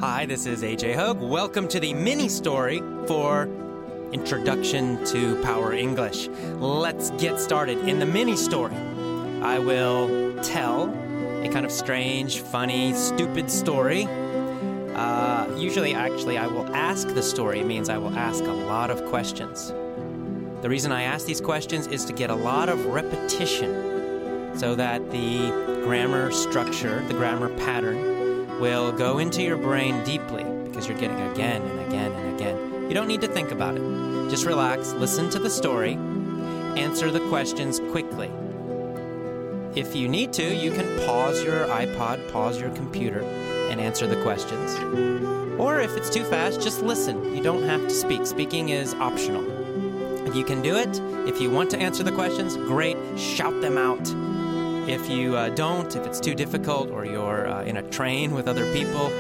Hi, this is AJ Hogue. Welcome to the mini story for Introduction to Power English. Let's get started. In the mini story, I will tell a kind of strange, funny, stupid story. Usually, I will ask the story. It means I will ask a lot of questions. The reason I ask these questions is to get a lot of repetition so that the grammar structure, the grammar pattern, will go into your brain deeply because you're getting again and again and again. You don't need to think about it. Just relax, listen to the story, answer the questions quickly. If you need to, you can pause your iPod, pause your computer, and answer the questions. Or if it's too fast, just listen. You don't have to speak. Speaking is optional. If you can do it, if you want to answer the questions, great, shout them out. If you don't, if it's too difficult or you're in a train with other people,